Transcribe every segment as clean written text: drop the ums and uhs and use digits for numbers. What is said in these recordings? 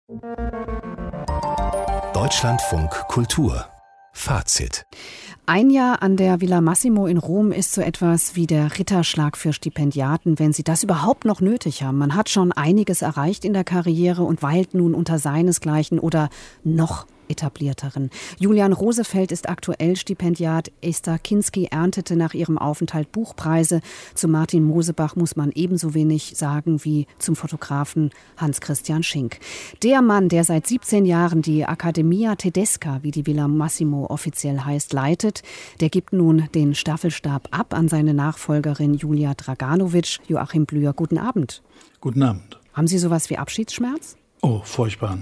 Deutschlandfunk Kultur Fazit. Ein Jahr an der Villa Massimo in Rom ist so etwas wie der Ritterschlag für Stipendiaten, wenn sie das überhaupt noch nötig haben. Man hat schon einiges erreicht in der Karriere und weilt nun unter seinesgleichen oder noch etablierteren. Julian Rosefeld ist aktuell Stipendiat. Esther Kinski erntete nach ihrem Aufenthalt Buchpreise. Zu Martin Mosebach muss man ebenso wenig sagen wie zum Fotografen Hans-Christian Schink. Der Mann, der seit 17 Jahren die Accademia Tedesca, wie die Villa Massimo offiziell heißt, leitet, der gibt nun den Staffelstab ab an seine Nachfolgerin Julia Draganovic. Joachim Blüher, guten Abend. Guten Abend. Haben Sie sowas wie Abschiedsschmerz? Oh, furchtbar.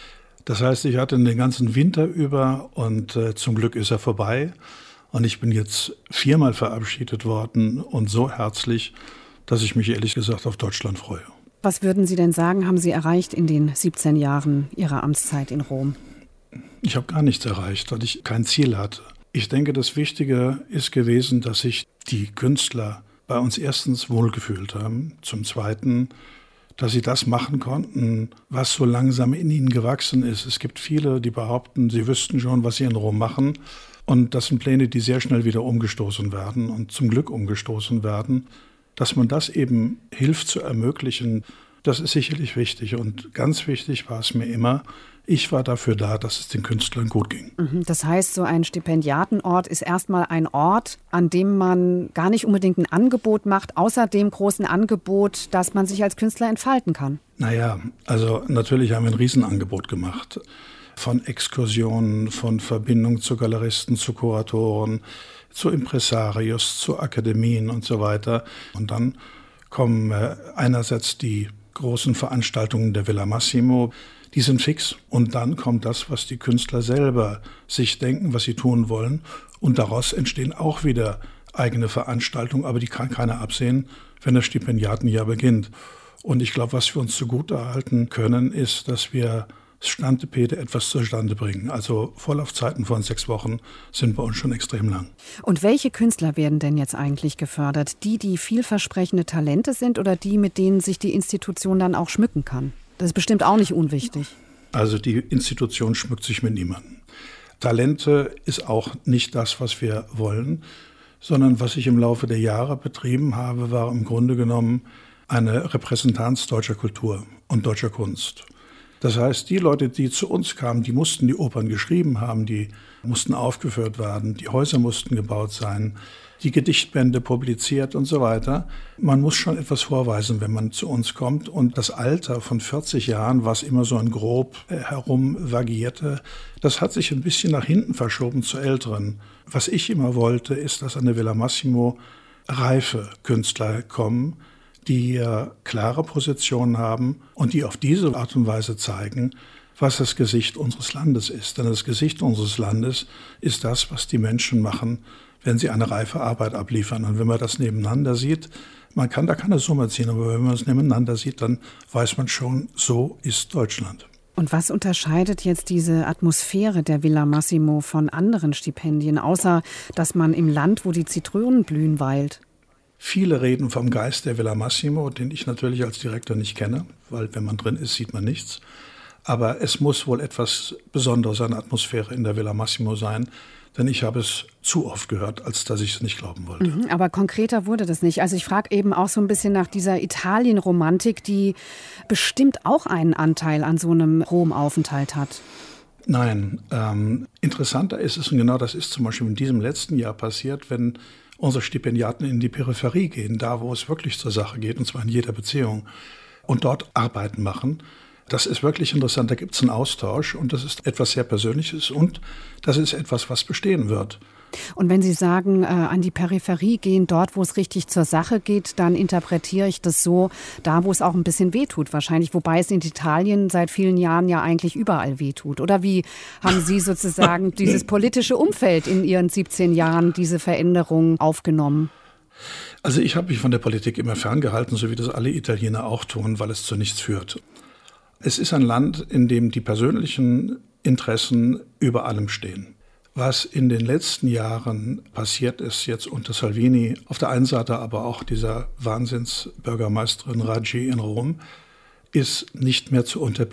Das heißt, ich hatte den ganzen Winter über und zum Glück ist er vorbei. Und ich bin jetzt 4-mal verabschiedet worden und so herzlich, dass ich mich ehrlich gesagt auf Deutschland freue. Was würden Sie denn sagen, haben Sie erreicht in den 17 Jahren Ihrer Amtszeit in Rom? Ich habe gar nichts erreicht, weil ich kein Ziel hatte. Ich denke, das Wichtige ist gewesen, dass sich die Künstler bei uns erstens wohlgefühlt haben, zum Zweiten, dass sie das machen konnten, was so langsam in ihnen gewachsen ist. Es gibt viele, die behaupten, sie wüssten schon, was sie in Rom machen. Und das sind Pläne, die sehr schnell wieder umgestoßen werden und zum Glück umgestoßen werden. Dass man das eben hilft zu ermöglichen, das ist sicherlich wichtig. Und ganz wichtig war es mir immer, ich war dafür da, dass es den Künstlern gut ging. Das heißt, so ein Stipendiatenort ist erstmal ein Ort, an dem man gar nicht unbedingt ein Angebot macht, außer dem großen Angebot, dass man sich als Künstler entfalten kann. Naja, also natürlich haben wir ein Riesenangebot gemacht. Von Exkursionen, von Verbindung zu Galeristen, zu Kuratoren, zu Impresarios, zu Akademien und so weiter. Und dann kommen einerseits die großen Veranstaltungen der Villa Massimo, die sind fix. Und dann kommt das, was die Künstler selber sich denken, was sie tun wollen. Und daraus entstehen auch wieder eigene Veranstaltungen, aber die kann keiner absehen, wenn das Stipendiatenjahr beginnt. Und ich glaube, was wir uns zugutehalten können, ist, dass wir Standepede etwas zustande bringen. Also Vorlaufzeiten von 6 Wochen sind bei uns schon extrem lang. Und welche Künstler werden denn jetzt eigentlich gefördert? Die vielversprechende Talente sind oder die, mit denen sich die Institution dann auch schmücken kann? Das ist bestimmt auch nicht unwichtig. Also die Institution schmückt sich mit niemandem. Talente ist auch nicht das, was wir wollen, sondern was ich im Laufe der Jahre betrieben habe, war im Grunde genommen eine Repräsentanz deutscher Kultur und deutscher Kunst. Das heißt, die Leute, die zu uns kamen, die mussten die Opern geschrieben haben, die mussten aufgeführt werden, die Häuser mussten gebaut sein, die Gedichtbände publiziert und so weiter. Man muss schon etwas vorweisen, wenn man zu uns kommt. Und das Alter von 40 Jahren, was immer so ein grob herumvagierte, das hat sich ein bisschen nach hinten verschoben zu Älteren. Was ich immer wollte, ist, dass an der Villa Massimo reife Künstler kommen, die klare Positionen haben und die auf diese Art und Weise zeigen, was das Gesicht unseres Landes ist. Denn das Gesicht unseres Landes ist das, was die Menschen machen, wenn sie eine reife Arbeit abliefern. Und wenn man das nebeneinander sieht, man kann da keine Summe ziehen, aber wenn man es nebeneinander sieht, dann weiß man schon, so ist Deutschland. Und was unterscheidet jetzt diese Atmosphäre der Villa Massimo von anderen Stipendien, außer dass man im Land, wo die Zitronen blühen, weilt? Viele reden vom Geist der Villa Massimo, den ich natürlich als Direktor nicht kenne, weil wenn man drin ist, sieht man nichts. Aber es muss wohl etwas Besonderes an Atmosphäre in der Villa Massimo sein, denn ich habe es zu oft gehört, als dass ich es nicht glauben wollte. Aber konkreter wurde das nicht. Also ich frage eben auch so ein bisschen nach dieser Italien-Romantik, die bestimmt auch einen Anteil an so einem Rom-Aufenthalt hat. Nein, interessanter ist es, und genau das ist zum Beispiel in diesem letzten Jahr passiert, wenn unsere Stipendiaten in die Peripherie gehen, da wo es wirklich zur Sache geht, und zwar in jeder Beziehung, und dort Arbeiten machen. Das ist wirklich interessant, da gibt es einen Austausch und das ist etwas sehr Persönliches und das ist etwas, was bestehen wird. Und wenn Sie sagen, an die Peripherie gehen, dort, wo es richtig zur Sache geht, dann interpretiere ich das so, da, wo es auch ein bisschen wehtut wahrscheinlich, wobei es in Italien seit vielen Jahren ja eigentlich überall wehtut. Oder wie haben Sie sozusagen dieses politische Umfeld in Ihren 17 Jahren, diese Veränderung aufgenommen? Also ich habe mich von der Politik immer ferngehalten, so wie das alle Italiener auch tun, weil es zu nichts führt. Es ist ein Land, in dem die persönlichen Interessen über allem stehen. Was in den letzten Jahren passiert ist, jetzt unter Salvini, auf der einen Seite aber auch dieser Wahnsinnsbürgermeisterin Raggi in Rom, ist nicht mehr zu unterbieten.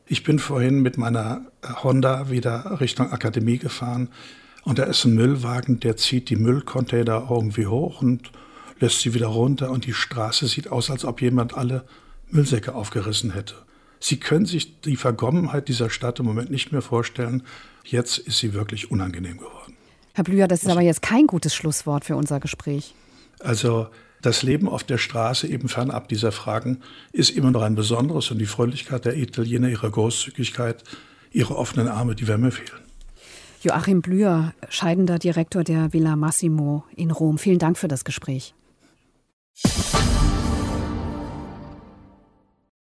Ich bin vorhin mit meiner Honda wieder Richtung Akademie gefahren und da ist ein Müllwagen, der zieht die Müllcontainer irgendwie hoch und lässt sie wieder runter und die Straße sieht aus, als ob jemand alle Müllsäcke aufgerissen hätte. Sie können sich die Verkommenheit dieser Stadt im Moment nicht mehr vorstellen. Jetzt ist sie wirklich unangenehm geworden. Herr Blüher, das ist aber jetzt kein gutes Schlusswort für unser Gespräch. Also das Leben auf der Straße, eben fernab dieser Fragen, ist immer noch ein besonderes und die Fröhlichkeit der Italiener, ihre Großzügigkeit, ihre offenen Arme, die werden mir fehlen. Joachim Blüher, scheidender Direktor der Villa Massimo in Rom. Vielen Dank für das Gespräch.